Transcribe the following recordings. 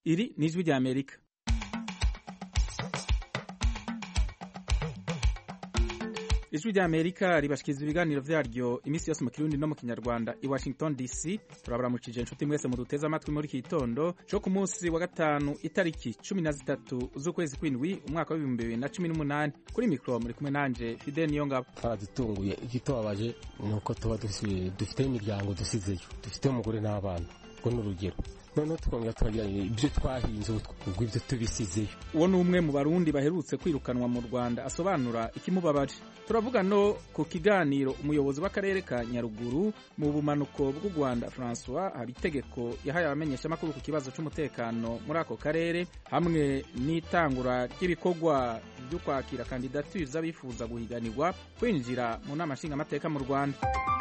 Iri ni ijwi ry'Amerika. Ijwi ry'Amerika ribashikiriza ibiganiro vyaryo imisi yose mu Kirundi no mu Kinyarwanda i Washington DC. Turabaramukije inshuti mwese muduteze amatwi muri iki gitondo co ku munsi wa gatanu itariki 13 z'ukwezi kw'indwi umwaka wa 2018. Kuri mikro muri kumwe nanje Fidel Niyongabo. Twaradutunguye igitobabaje nuko tuba dufite imiryango dusizeyo, dufite umugore n'abana. Ko n'urugero none twongera twagira ibyo twahinze ubwo ibyo tubisizeyo. Uwo ni umwe mu Barundi baherutse kwirukanwa mu Rwanda asobanura ikimubabaje. Turavuga no ku kiganiro umuyobozi w'akarere ka Nyaruguru mu bumanuko bw'u Rwanda François Habitegeko yahaye abamenyesha makuru ku kibazo c'umutekano muri ako karere hamwe n'itangura ry'ibikorwa byo kwakira kandidatire z'abifuza guhiganirwa kwinjira mu nama nshinga amateka mu Rwanda.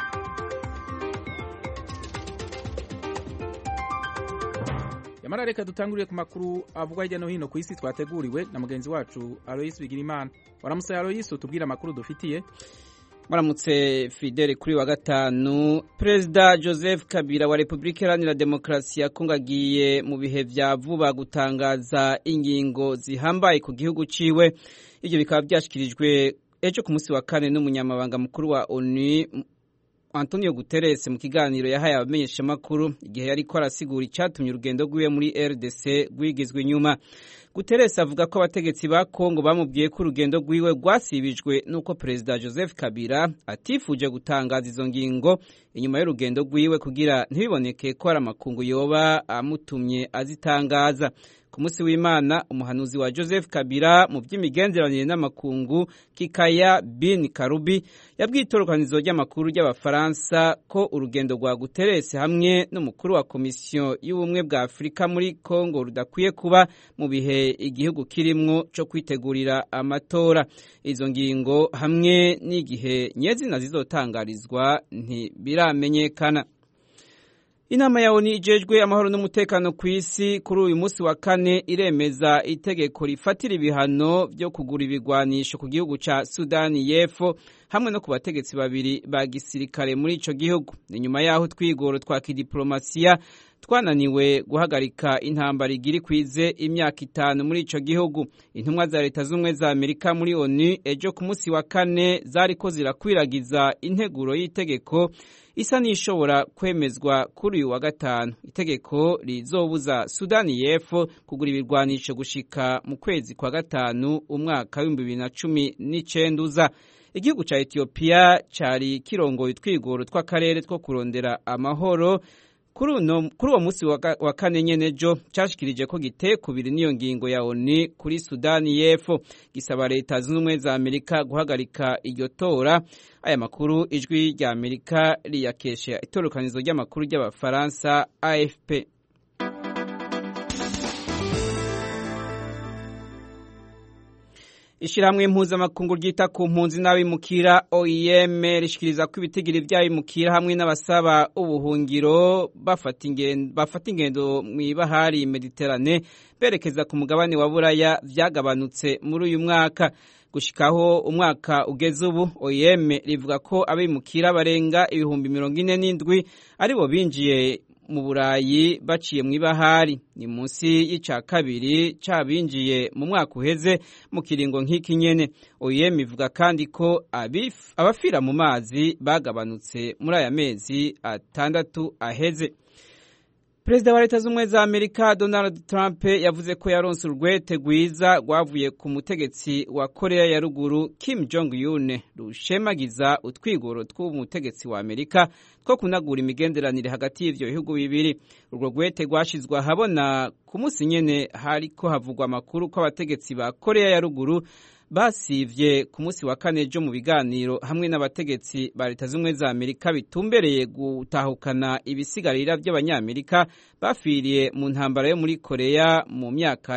Yamara reka dutanguriye ku makuru avugwa hirya no hino ku isi twateguriwe na mugenzi wacu Alois Bigirimana. Waramutse Alois, utubwira amakuru dufitiye. Waramutse Fidel. Kuri wa gatanu Perezida Joseph Kabila wa Republika Iharanira Demokarasi ya Kongo agiye mu bihe vya vuba gutangaza ingingo zihambaye ku gihugu ciwe. Ivyo bikaba byashikirijwe ejo ku munsi wa kane n'umunyamabanga mukuru wa ONU Antonio Guterres mu kiganiro yahaye abamenyesha makuru igihe yariko arasigura icatumye urugendo rwiwe muri RDC rwigizwe inyuma. Guterres avuga ko abategetsi ba Kongo bamubwiye ko urugendo rwiwe rwasibijwe nuko Perezida Joseph Kabila atifuje gutangaza izo ngingo inyuma y'urugendo rwiwe kugira ntibiboneke ko ari amakungu yoba amutumye azitangaza. Ku munsi w'Imana umuhanuzi wa Joseph Kabila mu by'imigenderanire n'amakungu Kikaya bin Karubi yabwiye itorokanizo ry'amakuru ry'Abafaransa ko urugendo rwa Guterres hamwe n'umukuru wa komisiyo y'ubumwe bwa Afurika muri Kongo rudakwiye kuba mu bihe igihugu kirimwo cyo kwitegurira amatora. Izo ngingo hamwe n'igihe nyezina zizotangarizwa ntibiramenyekana. Inama ya ONU ijejwe amahoro n'umutekano ku isi kuri uyu munsi wa kane iremeza itegeko rifatira ibihano byo kugura ibigwanisho ku gihugu ca Sudani y'Epfo hamwe no ku bategetsi babiri ba gisirikare muri ico gihugu. Inyuma yaho twigoro twa kidiplomasiya twananiwe guhagarika intambara igiri kwize imyaka 5 muri ico gihugu. Intumwa za leta z'umwe za Amerika muri ONU ejo ku munsi wa kane zariko zirakwiragiza integuro y'itegeko isa nishobora kwemezwa kuri uyu wa gatanu. Itegeko rizobuza Sudani y'Epfo kugura ibirwanisho gushika mu kwezi kwa gatanu umwaka wa 2019. Igihugu ca Ethiopia cari kirongoye utwigoro tw'akarere two kurondera amahoro. Kuri uwo munsi wa kane nyene jo cyashikirije ko giteye kubiri niyo ngingo ya ONU kuri Sudani y'Epfo gisaba leta z'umwe za Amerika guhagarika iryo tora. Aya makuru ijwi rya Amerika riyakesha itorokanizo ry'amakuru ry'Abafaransa AFP. Ishirahamwe mpuzamakungu ryita ku mpunzi n'abimukira OIM rishikiriza ko ibitigiri vy'abimukira hamwe n'abasaba ubuhungiro bafata ingendo mw'ibahari Mediterane berekeza ku mugabane wa Buraya vyagabanutse muri uyu mwaka. Gushikaho umwaka ugeze ubu OIM rivuga ko abimukira barenga 47,000 aribo binjiye mu Burayi baciye mw'ibahari. Ni munsi y'ica kabiri cabinjiye mu mwaka uheze mu kiringo nk'iki nyene. OIM ivuga kandi ko abafira mu mazi bagabanutse muri aya mezi 6 aheze. Perezida wa leta z'umwe za Amerika Donald Trump yavuze ko yaronse urwete rwiza rwavuye ku mutegetsi wa Korea ya ruguru Kim Jong-un rushemagiza utwigoro tw'umutegetsi wa Amerika two kunagura imigenderanire hagati y'ivyo bihugu bibiri. Urwo rwete rwashizwe ahabona ku munsi nyene hariko havugwa amakuru ko abategetsi ba Korea ya ruguru basivye ku munsi wa kane jo mu biganiro hamwe n'abategetsi ba leta z'umwe za Amerika bitumbereye gutahukana ibisigarira by'abanyamerika bafiriye mu ntambara yo muri Korea mu myaka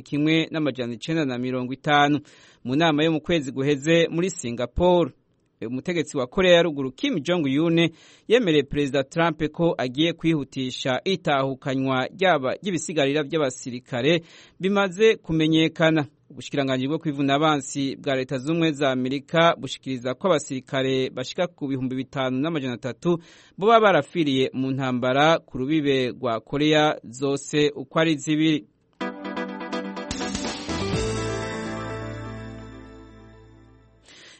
y'1950. Mu nama yo mu kwezi guheze muri Singapore, umutegetsi wa Korea ya ruguru Kim Jong-un yemereye Perezida Trump ko agiye kwihutisha itahukanywa ry'ibisigarira by'abasirikare bimaze kumenyekana. Ubushikiranganji bwo kwivuna abansi bwa leta z'umwe za Amerika bushikiriza ko abasirikare bashika ku 5,300 bo barafiriye mu ntambara ku rubibe rwa Korea zose uko ari zibiri.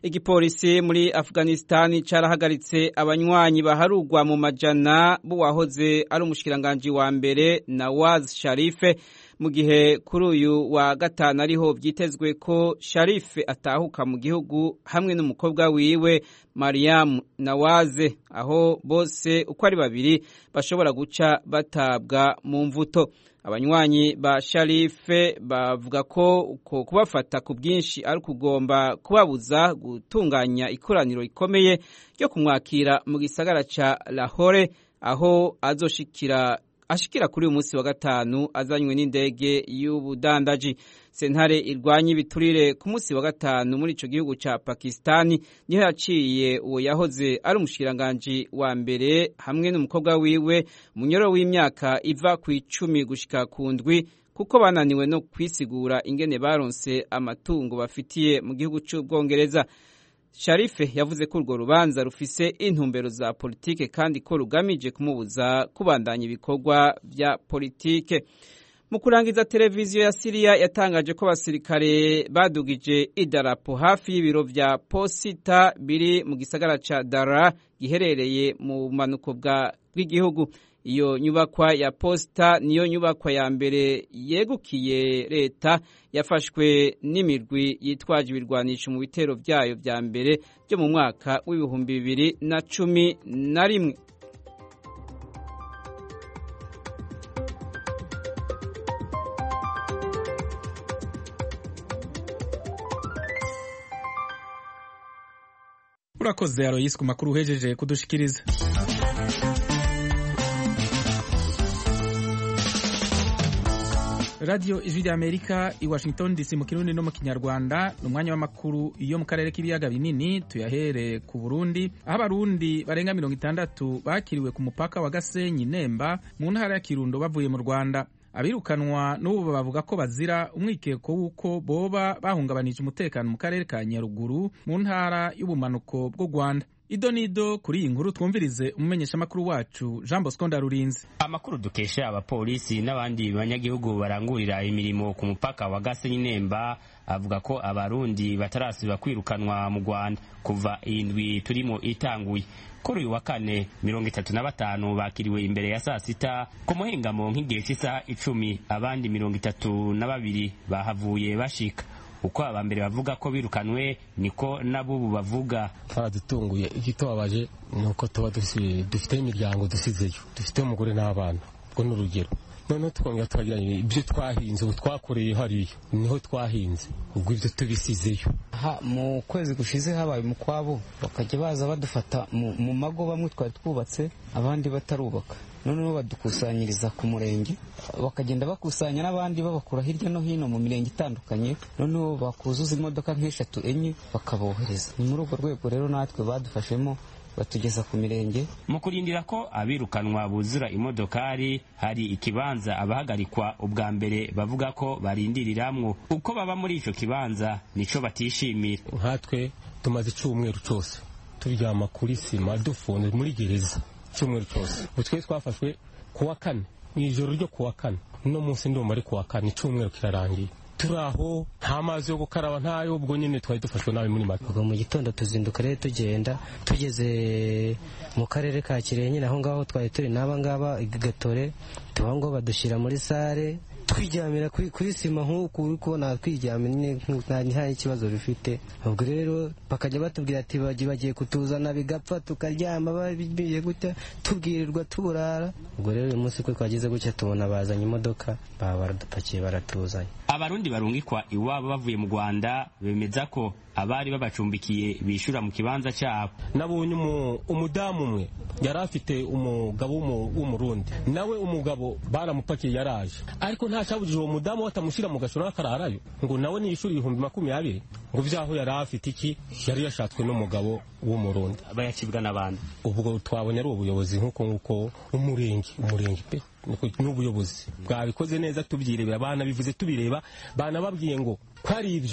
Igipolisi muri Afghanistan carahagaritse abanywanyi baharugwa mu majana b'uwahoze ari umushikiranganje wa mbere Nawaz Sharif mu gihe kuri uyu wa gatanu ariho vyitezwe ko Sharif atahuka mu gihugu hamwe n'umukobwa wiwe Mariam Nawaz, aho bose uko ari babiri bashobora guca batabwa mu mvuto. Abanywanyi ba Sharife bavuga ko kubafata ku bwinshi ari kugomba kubabuza gutunganya ikoraniro rikomeye ryo kumwakira mu gisagara ca Lahore, aho ashikira kuri uyu munsi wa gatanu azanywe n'indege y'ubudandaji. Sentare irwanya ibiturire ku munsi wa gatanu muri ico gihugu ca Pakistani niho yaciye uwo yahoze ari umushikiranganje wa mbere hamwe n'umukobwa wiwe umunyoro w'imyaka iva ku 10 gushika ku ndwi kuko bananiwe no kwisigura ingene baronse amatungo bafitiye mu gihugu c'Ubwongereza. Sharife yavuze ko urwo rubanza rufise intumbero za politike kandi ko rugamije kumubuza kubandanya ibikorwa vya politike. Mu kurangiza, televiziyo ya Syria yatangaje ko abasirikare badugije idarapo hafi y'ibiro vya posita biri mu gisagara ca Daraa giherereye mu bumanuko bw'igihugu. Iyo nyubakwa ya posita niyo nyubakwa ya mbere yegukiye leta yafashwe n'imirwi yitwaje ibirwanisho mu bitero vyayo vya mbere byo mu mwaka w'ibihumbi 2011. Urakoze Aloysi ku makuru uhejeje kudushikiriza. Radio Ijwi ry'Amerika i Washington DC mu Kirundi no mu Kinyarwanda, n'umwanya w'amakuru iyo mu karere k'ibiyaga binini. Tuyahere ku Burundi, aho abarundi barenga 60 bakiriwe ku mupaka wa Gasenyi Nemba mu ntara ya Kirundo bavuye mu Rwanda. Abirukanwa n'ubu bavuga ko bazira umwikeko w'uko boba bahungabanije umutekano mu karere ka Nyaruguru mu ntara y'ubumanuko bw'u Rwanda. Idonido kuri iyi nkuru twumvirize umumenyesha makuru wacu Jean Bosco Ndarurinze. Amakuru dukesha abapolisi n'abandi banyagihugu barangurira imirimo ku mupaka wa Gasenyi Nemba avuga ko abarundi batarasiba kwirukanwa mu Rwanda kuva indwi turimo itanguye. Kuri uyu wa kane 35 bakiriwe imbere ya saa sita ku muhingamo nk'igihe cy'isaha 10, abandi 32 bahavuye bashika. Uko abambere bavuga ko birukanwe niko nabubu bavuga. Twaradutunguye, igitobabaje nuko tuba dufite imiryango dusizeyo, dufite umugore n'abana, ubwo n'urugero. None twongera twagiranye ibyo twahinze ubu twakoreye hariya niho twahinze, ubwo ibyo tubisizeyo. Mu kwezi gushize habaye umukwabo, bakajya baza badufata mu mago, bamwe twari twubatse abandi batarubaka. Noneho badukusanyiriza ku murenge, bakagenda bakusanya n'abandi babakura hirya no hino mu mirenge itandukanye, noneho bakuzuza imodoka nk'eshatu enye bakabohereza. Ni muri urwo rwego rero natwe badufashemo batugeza ku mirenge. Mu kurindira ko abirukanwa buzura imodokari, hari ikibanza abahagarikwa ubwa mbere bavuga ko barindiriramwo. Uko baba muri ico kibanza nico batishimira. Nkatwe tumaze icyumweru cyose turyama kuri sima dufunze muri gereza icyumweru cyose. Utwe twafashwe kuwa kane, ijoro ryo kuwa kane, no munsi ndumva ari kuwa kane, icyumweru kirarangiye. Turaho nta mazi yo gukaraba ntayo, ubwo nyine twari dufashwe nabi muri make. Ubwo mu gitondo tuzinduka rero tugenda, tugeze mu karere ka Kirehe naho ngaho twari turi n'aba ngaba Gatore, tuba ngo badushyira muri sare twijyamira kuri sima nk'uko uri kubona, twijyamira nta ikibazo bifite. Ubwo rero bakajya batubwira ati bagiye kutuzana bigapfa, tukaryama babiye gutya, tubwirirwa tuburara. Ubwo rero uyu munsi ko twagize gutya tubona bazanye imodoka, baradupakiye baratuzanye. Abarundi barungikwa iwabo bavuye mu Rwanda bemeza ko abari babacumbikiye bishura mu kibanza cyabo. Nabonye umudamu umwe yari afite umugabo w'umurundi, nawe umugabo baramupakiye yaraje, ariko nta cyabujije uwo mudamu batamushyira mu gashoro n'akararayo ngo nawe niyishura 2020 ngo vyaho yari afite iki, yari yashatswe n'umugabo w'umurundi bayakibwa n'abandi. Ubwo twabonye ari ubuyobozi nk'uko umurenge pe n'ubuyobozi bwabikoze neza, tubyirebera abana bivuze tubireba, bana babwiye ngo kwari ibyo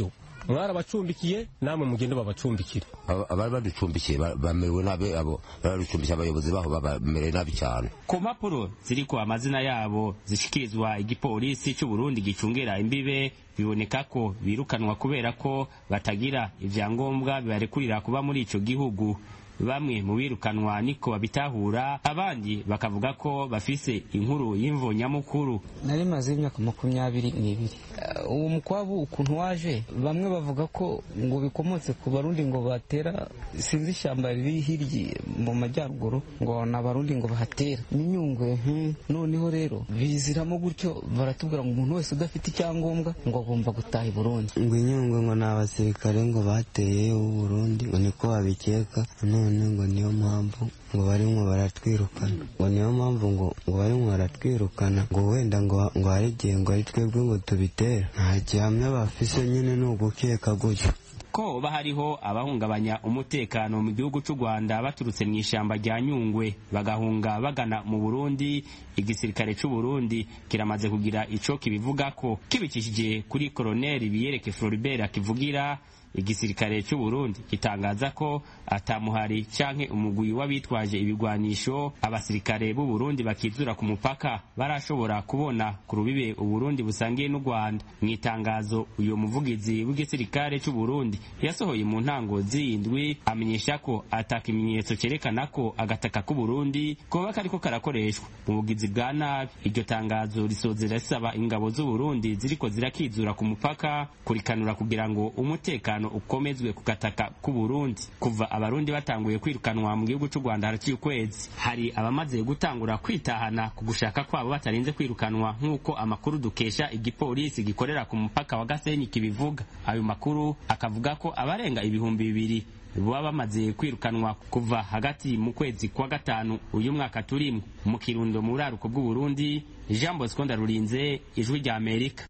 mwarabacumbikiye namwe mugende babacumbikire. Abari baducumbikiye bamerewe nabi, abo baducumbikiye abayobozi baho bamerewe nabi cyane. Ku mpapuro ziriko amazina yabo zishikirizwa igipolisi cy'u Burundi gicungera imbibe biboneka ko birukanwa kubera ko batagira ivyangombwa bibarekurira kuba muri ico gihugu. Bamwe mu birukanwa niko babitahura, abandi bakavuga ko bafise inkuru y'imvo nyamukuru. Nari maze imyaka 22. Uwo mukwabu ukuntu waje, bamwe bavuga ko ngo bikomotse ku Barundi ngo batera sinzi ishyamba riri hirya mu majyaruguru ngo n'Abarundi ngo bahatera n'inyungwe. Noneho rero biziramo gutyo baratubwira ngo umuntu wese udafite icyangombwa ngo agomba gutaha i Burundi. Ngo inyungwe ngo n'abasirikare ngo bateye u Burundi ngo niko babikeka, none ngo niyo mpamvu ngo barimo baratwirukana, ngo niyo mpamvu ngo barimo baratwirukana, ngo wenda ngo hari igihe ngo ari twebwe ngo tubitera. Nta gihamya bafise, nyine ni ugukeka gutyo. Ko bahariho abahungabanya umutekano mu gihugu cy'u Rwanda baturutse mu ishyamba rya Nyungwe bagahunga bagana mu Burundi, igisirikare cy'u Burundi kiramaze kugira ico kibivuga ko kibikishije kuri Colonel Biyereke Floribert akivugira. Igisirikare cy'u Burundi gitangaza ko atamuhari canke umugwi w'abitwaje ibigwanisho abasirikare b'u Burundi bakizura ku mupaka barashobora kubona ku rubibe u Burundi busangiye n'u Rwanda. Mu itangazo uyo muvugizi w'igisirikare cy'u Burundi yasohoye mu ntango z'indwi amenyesha ko atakimenyetso cerekana ko agataka k'u Burundi koba kariko karakoreshwa mu bugizi bwa nabi. Iryo tangazo risozera risaba ingabo z'u Burundi ziriko zirakizura ku mupaka kurikanura kugira ngo umutekano ukomezwe ku gataka k'u Burundi. Kuva Abarundi batanguye kwirukanwa mu gihugu cy'u Rwanda haraciye ukwezi, hari abamaze gutangura kwitahana ku gushaka kwabo batarinze kwirukanwa nk'uko amakuru dukesha igipolisi gikorera ku mupaka wa Gasenyi kibivuga. Ayo makuru akavuga ko abarenga 2,000 baba bamaze kwirukanwa kuva hagati mu kwezi kwa gatanu uyu mwaka turimo. Mu Kirundo mu buraruko bw'u Burundi, Jean Bosco Ndarurinze, Ijwi rya Amerika.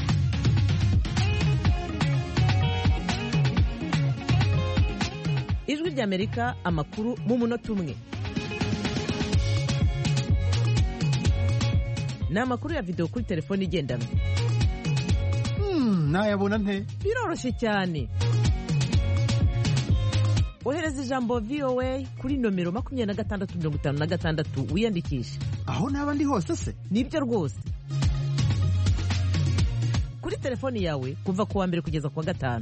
Ijwi rya Amerika, amakuru mu munota umwe. Ni amakuru ya video kuri telefone igendanwa. Nayabona nte? Biroroshye cyane. Ohereza ijambo VOA kuri nomero 2656 wiyandikisha. Aho naba ndi hose se? Nibyo rwose. Kuri telefone yawe kuva kuwa mbere kugeza kuwa gatanu.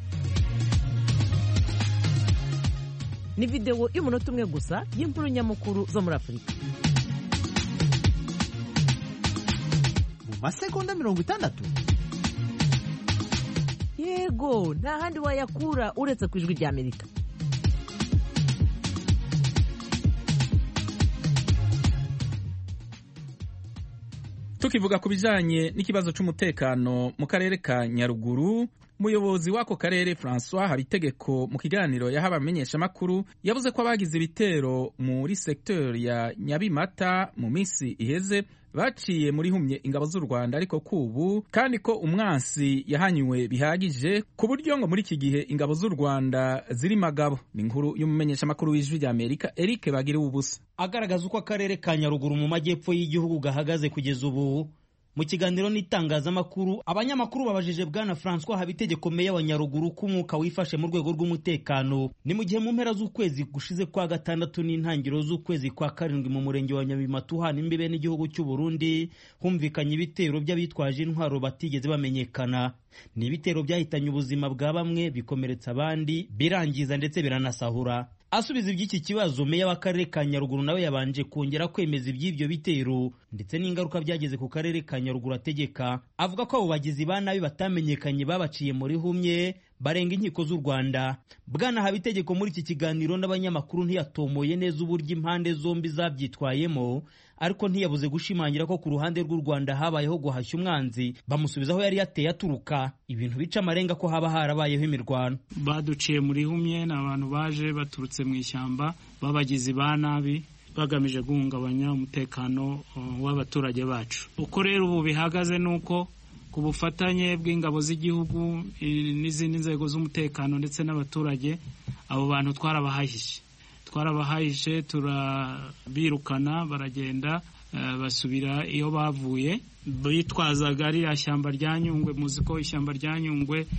Ni video y'umunota umwe gusa y'inkuru nyamukuru zo muri Afurika. Mu masegonda 60? Yego, nta handi wayakura uretse ku Ijwi rya Amerika. Tukivuga ku bijanye n'ikibazo c'umutekano mu karere ka Nyaruguru, umuyobozi w'ako karere François Habitegeko mu kiganiro yaha abamenyeshamakuru yavuze ko abagize ibitero muri secteur ya Nyabimata mu minsi iheze baciye muri humye ingabo z'u Rwanda, ariko kubu kandi ko umwansi yahanywe bihagije ku buryo ngo muri iki gihe ingabo z'u Rwanda ziri magabo. Ni inkuru y'umumenyeshamakuru w'Ijwi rya Amerika Eric Bagiriwe ubusa. Agaragaza uko akarere ka Nyaruguru mu majyepfo y'igihugu gahagaze kugeza ubu. Mu kiganiro n'itangazamakuru, abanyamakuru babajije bwana François Habitegeko meya wa Nyaruguru ko umwuka wifashe mu rwego rw'umutekano. Ni mu gihe mu mpera z'ukwezi gushize kwa gatandatu n'intangiriro z'ukwezi kwa karindwi mu murenge wa Nyabimata uhana imbibe n'igihugu cy'u Burundi humvikanye ibitero by'abitwaje intwaro batigeze bamenyekana. Ni ibitero byahitanye ubuzima bwa bamwe, bikomeretsa abandi, birangiza ndetse biranasahura. Asubiza iby'iki kibazo, meya w'akarere ka Nyaruguru nawe yabanje kongera kwemeza iby'ibyo bitero ndetse n'ingaruka byageze ku karere ka Nyaruguru. Ategeka avuga ko abo bagizi ba nabi batamenyekanye babaciye muri humye barenga inkiko z'u Rwanda. Bwana Habitegeko muri iki kiganiro n'abanyamakuru ntiyatomoye neza uburyo impande zombi zabyitwayemo, ariko ntiyabuze gushimangira ko ku ruhande rw'u Rwanda habayeho guhashya umwanzi, bamusubiza aho yari yateye aturuka, ibintu bica amarenga ko haba harabayeho imirwano. Baduciye muri humye, ni abantu baje baturutse mu ishyamba b'abagizi ba nabi bagamije guhungabanya umutekano w'abaturage bacu. Uko rero ubu bihagaze nuko ku bufatanye bw'ingabo z'igihugu n'izindi nzego z'umutekano ndetse n'abaturage, abo bantu twarabahahishe turabirukana, baragenda basubira iyo bavuye. Bitwazaga ririya shyamba rya Nyungwe. Muzi ko ishyamba rya Nyungwe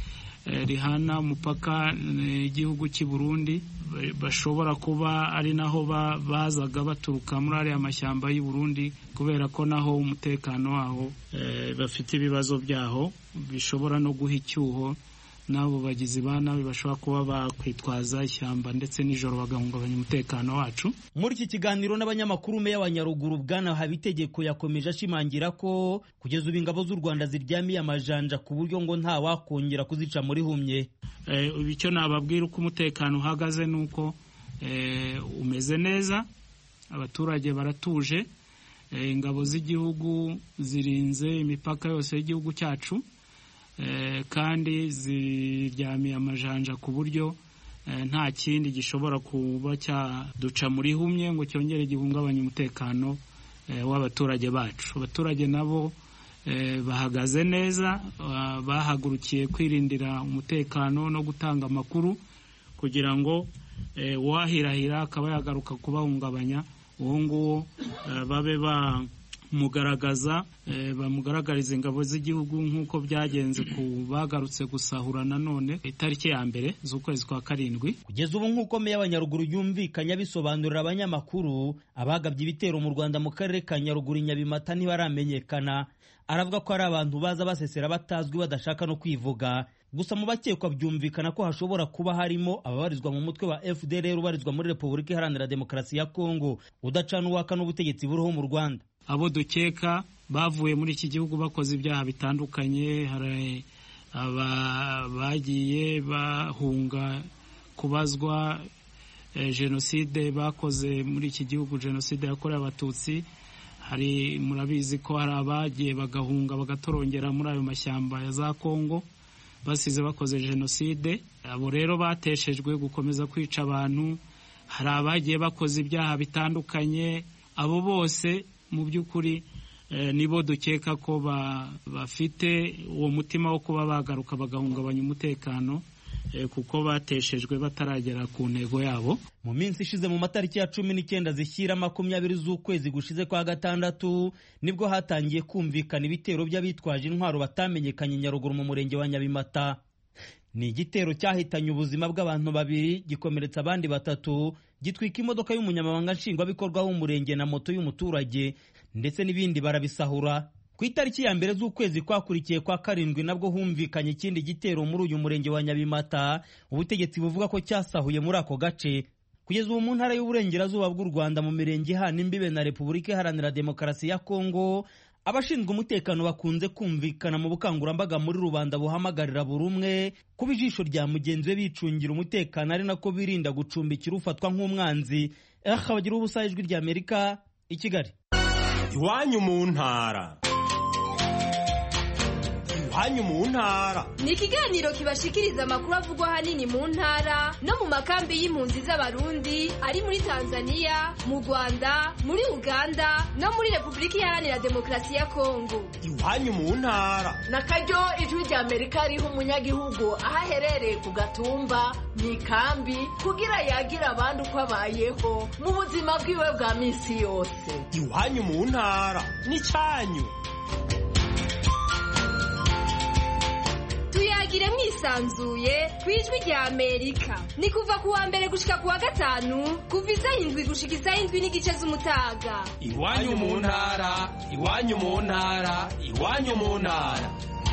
rihana umupaka igihugu cy'i Burundi, bashobora kuba ari naho bazaga baturuka muri ariya mashyamba y'u Burundi, kubera ko naho umutekano waho bafite ibibazo byaho bishobora no guha icyuho n'abo bagizi ba nabi bashobora kuba bakwitwaza ishyamba ndetse nijoro bagahungabanya umutekano wacu. Muri iki kiganiro n'abanyamakuru, meya wa Nyaruguru Bwana Habitegeko yakomeje ashimangira ko kugeza ubu ingabo z'u Rwanda ziryamiye amajanja ku buryo ngo nta wakongera kuzica muri humye. Icyo nababwira uko umutekano uhagaze nuko umeze neza, abaturage baratuje, ingabo z'igihugu zirinze imipaka yose y'igihugu cyacu, kandi ziryamiye amajanja ku buryo nta kindi gishobora kuba cyaduca muri humye ngo cyongere gihungabanye umutekano w'abaturage bacu. Abaturage nabo bahagaze neza, bahagurukiye kwirindira umutekano no gutanga amakuru kugira ngo uwahirahira akaba yagaruka kubahungabanya, uwo nguwo babe bamugaragariza ingabo z'igihugu nk'uko byagenze ku bagarutse gusahura nanone itariki ya mbere z'ukwezi kwa karindwi. Kugeza ubu nk'uko meya wa Nyaruguru yumvikanye abisobanurira abanyamakuru, abagabye ibitero mu Rwanda mu karere ka Nyaruguru Nyabimata ntibaramenyekana. Aravuga ko ari abantu baza basesera batazwi badashaka no kwivuga. Gusa mu bakekwa byumvikana ko hashobora kuba harimo ababarizwa mu mutwe wa FDLR ubarizwa muri Repubulika Iharanira Demokarasi ya Kongo, udacana uwaka n'ubutegetsi buriho mu Rwanda. Abo dukeka bavuye muri iki gihugu bakoze ibyaha bitandukanye, hari bagiye bahunga kubazwa jenoside bakoze muri iki gihugu, jenoside yakorewe Abatutsi. Hari murabizi ko hari abagiye bagahunga bagatorongera muri ayo mashyamba ya za Kongo basize bakoze jenoside. Abo rero bateshejwe gukomeza kwica abantu. Hari abagiye bakoze ibyaha bitandukanye. Abo bose mu by'ukuri nibo dukeka ko bafite uwo mutima wo kuba bagaruka bagahungabanya umutekano, kuko bateshejwe bataragera ku ntego yabo. Mu minsi ishize mu matariki ya 19 zishyira 20 z'ukwezi gushize kwa gatandatu nibwo hatangiye kumvikana ibitero by'abitwaje intwaro batamenyekanye Nyaruguru mu murenge wa Nyabimata. Ni igitero cyahitanye ubuzima bw'abantu 2, gikomeretsa abandi 3, gitwika imodoka y'umunyamabanga nshingwabikorwa w'umurenge na moto y'umuturage, ndetse n'ibindi barabisahura. Ku itariki ya mbere z'ukwezi kwakurikiye kwa karindwi nabwo humvikanye ikindi gitero muri uyu murenge wa Nyabimata, ubutegetsi buvuga ko cyasahuye muri ako gace. Kugeza ubu mu ntara y'uburengerazuba bw'u Rwanda mu mirenge ihana imbibe na Repubulika Iharanira Demokarasi ya Kongo, abashinzwe umutekano bakunze kumvikana mu bukangurambaga muri rubanda buhamagarira buri umwe kuba ijisho rya mugenzi we bicungira umutekano, ari nako birinda gucumbikira ufatwa nk'umwanzi. Bagira ubusa ijwi rya Amerika i Kigali. Iwanyu mu ntara. Iwanyu mu ntara ni ikiganiro kibashikiriza amakuru avugwa hanini mu ntara no mu makambi y'impunzi z'Abarundi ari muri Tanzania, mu Rwanda, muri Uganda no muri Repubulika Iharanira Demokarasi ya Kongo. Iwanyu mu ntara nakaryo ijwi rya Amerika riha umunyagihugu aho aherereye ku gatumba mu ikambi kugira yagira abandi uko abayeho mu buzima bwiwe bwa minsi yose. Iwanyu mu ntara ni cyanyu. Tuyagire mwisanzuye kwijwi rya Amerika. Ni kuva kuwa mbere gushika kuwa gatanu, kuva 7 gushika 7:30 z'umutaga. Iwanyu mu ntara, iwanyu mu ntara, iwanyu mu ntara.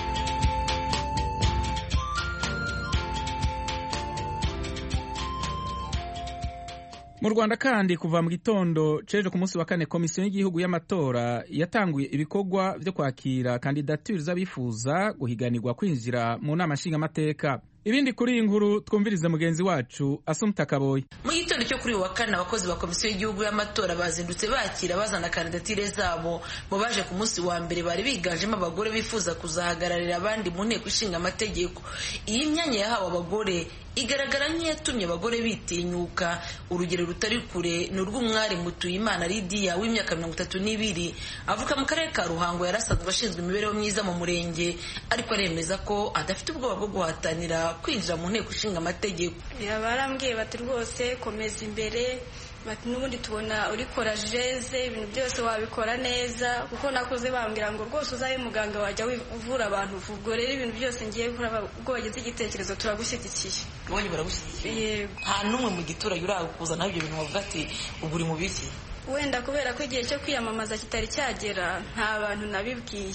Mu Rwanda kandi kuva mu gitondo ceje ku munsi wa kane komisiyo y'igihugu y'amatora yatanguye ibikorwa byo kwakira kandidatire z'abifuza guhiganirwa kwinjira mu nama nshingamateka. Ibindi kuri iyi nkuru twumvirize mugenzi wacu Asumta Kaboyi. Mu gitondo cyo kuri wa kane abakozi ba komisiyo y'igihugu y'amatora bazindutse bakira bazana kandidatire zabo. Mu baje ku munsi wa mbere bari biganjemo abagore bifuza kuzahagararira abandi mu nteko ishinga amategeko. Iyi myanya yahawe abagore igaragara nk'iyatumye abagore bitinyuka. Urugero rutari kure ni urw'umwari Mutuyimana Lydia w'imyaka 32 avuka mu karere ka Ruhango, yarasanzwe ashinzwe imibereho myiza mu murenge, ariko aremeza ko adafite ubwoba bwo guhatanira kwinjira mu nteko ishinga amategeko. Barambwiye bati rwose komeza imbere bati n'ubundi tubona uri korajeze ibintu byose wabikora neza kuko nakoze bambwira ngo rwose uzabe muganga wajya uvura abantu ubwo rero ibintu byose ngiye gukora ubwo wagize igitekerezo turagushyigikiye. Ubonye baragushyigikiye? Nta n'umwe mu giturage urakuza ibyo bintu wavuga ati ubu uri mu biki? Wenda kubera ko igihe cyo kwiyamamaza kitari cyagera nta bantu nabibwiye,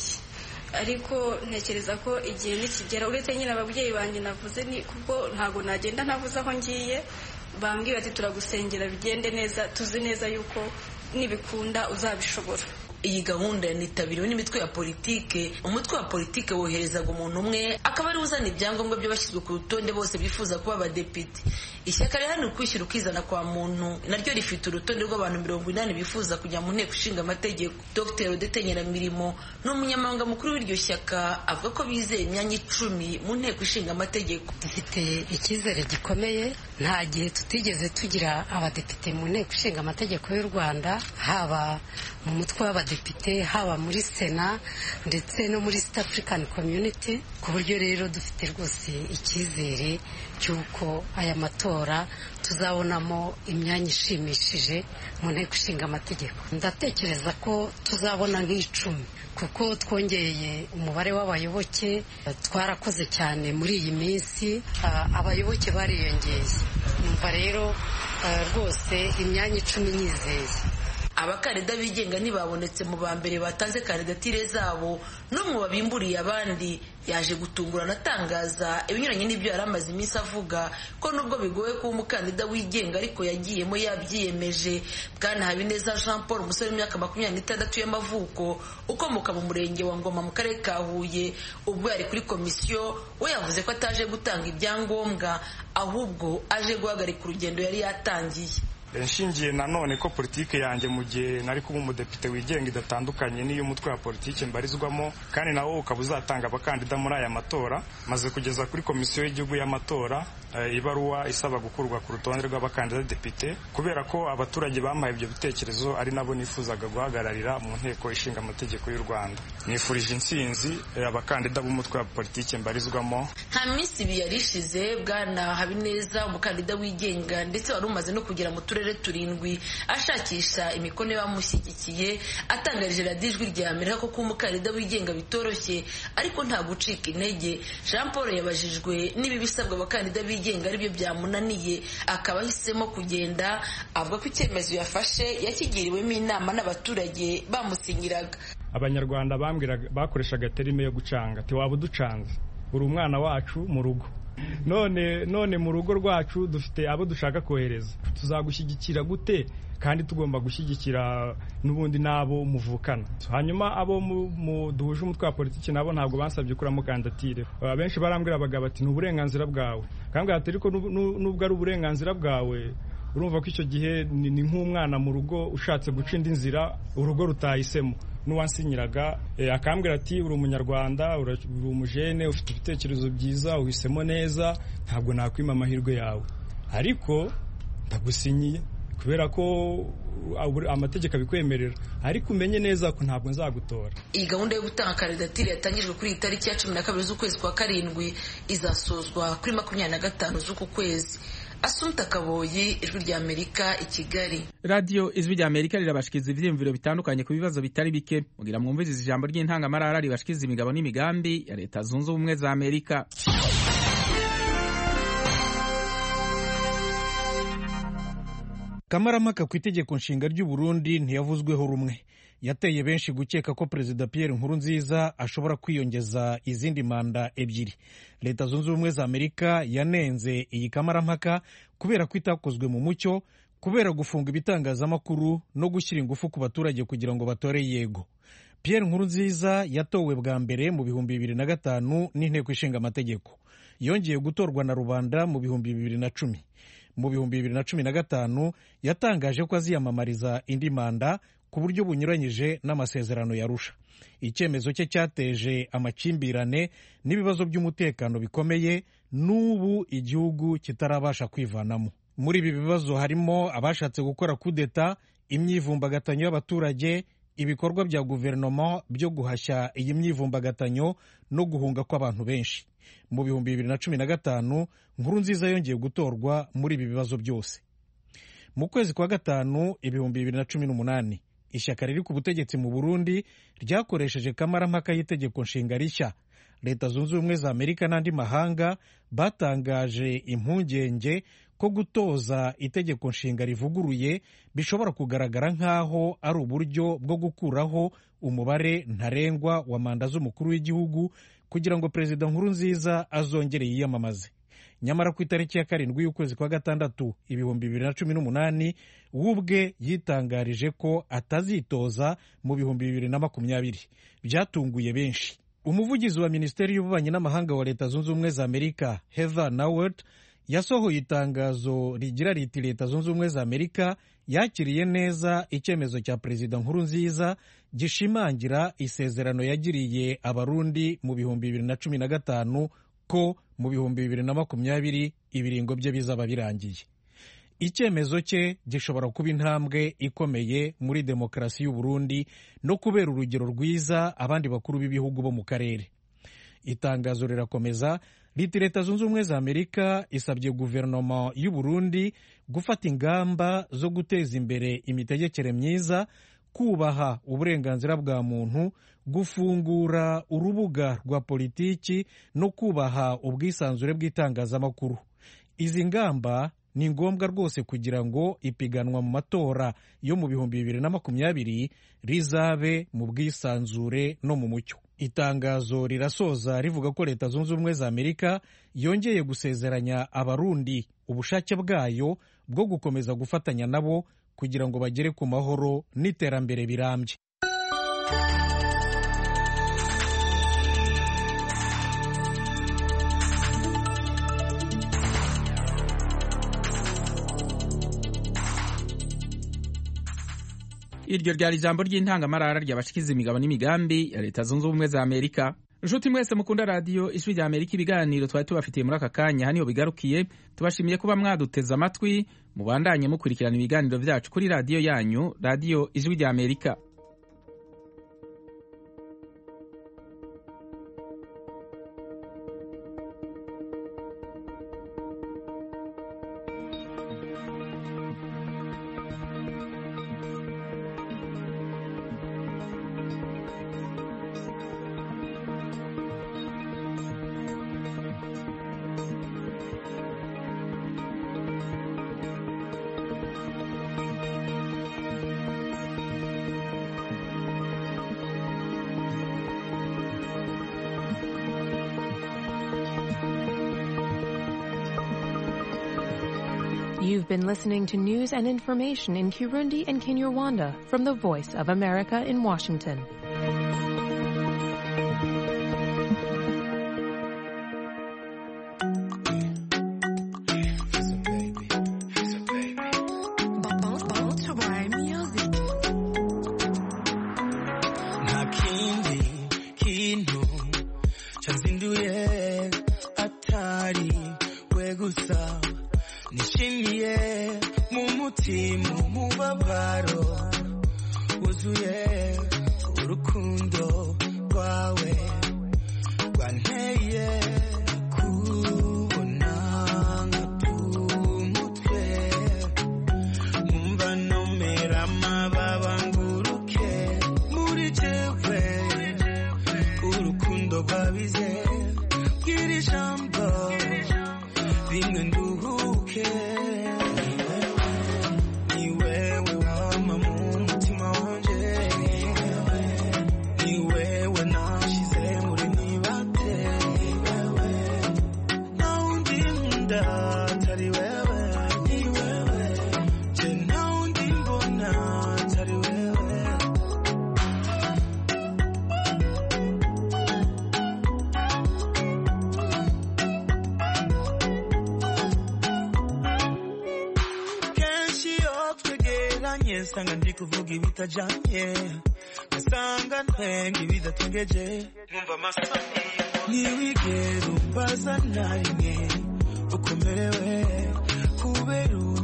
ariko ntekereza ko igihe nikigera uretse nyine ababyeyi banjye navuze ni kuko ntago nagenda ntavuze aho ngiye, bambwiye ati turagusengera bigende neza, tuzi neza yuko nibikunda uzabishobora. Iyi gahunda yanitabiriwe n'imitwe ya politike. Umutwe wa politike woherezaga umuntu umwe akaba ari uzana ibyangombwa by'abashyizwe ku rutonde bose bifuza kuba abadepite. Ishyaka riharanira ukwishyira ukizana kwa muntu naryo rifite urutonde rw'abantu 80 bifuza kujya mu nteko ishinga amategeko. Dr Odette Nyiramirimo n'umunyamabanga mukuru w'iryo shyaka avuga ko bizeye imyanya 10 mu nteko ishinga amategeko. Dufite icyizere gikomeye, nta gihe tutigeze tugira abadepite mu nteko ishinga amategeko y'u Rwanda, haba mu mutwe w'abadepite, haba muri Sena ndetse no muri East African Community, ku buryo rero dufite rwose icyizere cy'uko aya matora tuzabonamo imyanya ishimishije mu nteko ishinga amategeko. Ndatekereza ko tuzabona nk'icumi kuko twongeye umubare w'abayoboke, twarakoze cyane muri iyi minsi, abayoboke bariyongeye. Numva rero rwose imyanya 10 nyizeye. Abakandida bigenga ntibabonetse mu ba mbere batanze kandidatire zabo, n'umwe wabimburiye abandi yaje gutungurana atangaza ibinyuranye n'ibyo yari amaze iminsi avuga ko nubwo bigoye kuba umukandida wigenga ariko yagiyemo yabyiyemeje. Bwana Habineza Jean Paul, umusore w'imyaka 26 y'amavuko ukomoka mu murenge wa Ngoma mu karere ka Huye, ubwo yari kuri komisiyo, we yavuze ko ataje gutanga ibyangombwa ahubwo aje guhagarika urugendo yari yatangiye. Nshingiye nanone ko politike yanjye mu gihe nari kuba umudepite wigenga idatandukanye n'iy'umutwe wa politike mbarizwamo, kandi nawo ukaba uzatanga abakandida muri aya matora, maze kugeza kuri komisiyo y'igihugu y'amatora ibaruwa isaba gukurwa ku rutonde rw'abakandida depite, kubera ko abaturage bampaye ibyo bitekerezo ari nabo nifuzaga guhagararira mu nteko ishinga amategeko y'u Rwanda. Nifurije intsinzi abakandida b'umutwe wa politike mbarizwamo. Nta minsi ibiri yari ishize Bwana Habineza, umukandida wigenga ndetse wari umaze no kugera mu turere 7 ashakisha imikono y'abamushyigikiye, atangarije radiyo Ijwi rya Amerika ko kuba umukandida wigenga bitoroshye ariko nta gucika intege. Jean Paul yabajijwe niba ibisabwa abakandida bigenga aribyo byamunaniye akaba ahisemo kugenda, avuga ko icyemezo yafashe yakigiriwemo inama n'abaturage bamusinyiraga. Abanyarwanda bakoreshaga terime yo gucanga, ati waba uducanze, uri umwana wacu mu rugo. None mu rugo rwacu dufite abo dushaka kohereza, tuzagushyigikira gute kandi tugomba gushyigikira n'ubundi nabo muvukana? Hanyuma abo duhuje umutwe wa politiki nabo ntabwo bansabye kuramo kandidatire. Abenshi barambwira abagabo ati n'uburenganzira bwawe, kandi ariko nubwo ari uburenganzira bwawe, urumva ko icyo gihe ni nk'umwana mu rugo ushatse guca indi nzira urugo rutahisemo. N'uwansinyiraga akambwira ati uri umunyarwanda, uri umujene, ufite ibitekerezo byiza, uhisemo neza, ntabwo nakwima amahirwe yawe, ariko ndagusinyiye kubera ko amategeko abikwemerera, ariko umenye neza ko ntabwo nzagutora. Iyi gahunda yo gutanga kandidatire yatangijwe kuri iyi tariki ya 12 z'ukwezi kwa karindwi, izasozwa kuri 25 z'uku kwezi. Asumta Kaboyi, Ijwi rya Amerika, i Kigali. Radio Ijwi rya Amerika rirabashikiza ivyiyumviro bitandukanye ku bibazo bitari bike. Mugira mwumvirize ijambo ry'intangamarara ribashikiza imigabo n'imigambi ya Leta Zunze Ubumwe za Amerika. Kamarampaka ku itegeko nshinga ry'u Burundi ntiyavuzweho rumwe. Yateye benshi gukeka ko Perezida Pierre Nkurunziza ashobora kwiyongeza izindi manda 2. Leta Zunze Ubumwe za Amerika yanenze iyi kamarampaka kubera ko itakozwe mu mucyo, kubera gufunga ibitangazamakuru no gushyira ingufu ku baturage kugira ngo batore yego. Pierre Nkurunziza yatowe bwa mbere mu 2005 n'inteko ishinga amategeko. Yongeye gutorwa na rubanda mu 2010. Mu 2015 yatangaje ko aziyamamariza indi manda ku buryo bunyuranyije n'amasezerano yarusha. Icyemezo cye cyateje amakimbirane n'ibibazo by'umutekano bikomeye, n'ubu igihugu kitarabasha kwivanamo. Muri ibi bibazo harimo abashatse gukora kudeta, imyivumbagatanyo y'abaturage, ibikorwa bya guverinoma byo guhashya iyi myivumbagatanyo no guhunga kw'abantu benshi. Mu 2015 Nkurunziza yongeye gutorwa muri ibi bibazo byose. mu kwezi kwa gatanu 2018 ishyaka riri ku butegetsi mu Burundi ryakoresheje kamarampaka y'itegeko nshinga rishya. Leta Zunze Ubumwe za Amerika n'andi mahanga batangaje impungenge ko gutoza itegeko nshinga rivuguruye bishobora kugaragara nk'aho ari uburyo bwo gukuraho umubare ntarengwa wa manda z'umukuru w'igihugu kugira ngo Perezida Nkurunziza azongere yiyamamaze. Nyamara ku itariki ya 7 y'ukwezi kwa gatandatu 2018 ubwe yitangarije ko atazitoza mu 2020. Byatunguye benshi. Umuvugizi wa Minisiteri y'Ububanyi n'Amahanga wa Leta Zunze Ubumwe za Amerika Heather Nauert yasohoye itangazo rigira riti Leta Zunze Ubumwe za Amerika yakiriye neza icyemezo cya Perezida Nkurunziza gishimangira isezerano yagiriye abarundi mu 2015 ko mu 2020 ibiringo bye bizaba birangiye. Icyemezo cye gishobora kuba intambwe ikomeye muri demokarasi y'u Burundi no kubera urugero rwiza abandi bakuru b'ibihugu bo mu karere. Itangazo rirakomeza riti Leta Zunze Ubumwe za Amerika isabye guverinoma y'u Burundi gufata ingamba zo guteza imbere imitegekere myiza, kubaha uburenganzira bwa muntu, gufungura urubuga rwa politiki no kubaha ubwisanzure bw'itangazamakuru. Izi ngamba ni ngombwa rwose kugira ngo ipiganwa mu matora yo mu 2020 rizabe mu bwisanzure no mu mucyo. Itangazo rirasoza rivuga ko Leta Zunze Ubumwe za Amerika yongeye gusezeranya abarundi ubushake bwayo bwo gukomeza gufatanya nabo kugira ngo bagere ku mahoro n'iterambere birambye. Iryo ryari ijambo ry'intangamarara ry'abashikiza imigabo n'imigambi ya Leta Zunze Ubumwe za Amerika. Nshuti mwese mukunda radio Ijwi rya Amerika, ibiganiro twari tubafitiye muri aka kanya haniho bigarukiye. Tubashimiye kuba mwaduteze amatwi, mubandanye mukurikirana ibiganiro vyacu kuri radio yanyu, radio Ijwi rya Amerika. You've been listening to news and information in Kirundi and Kinyarwanda from the Voice of America in Washington. Sanga ndi kuvuga ibitajanye Sanga ntwenga ibidatengeje Mwumva masani Niwigera umbaza na rimwe Ukomerewe Kubera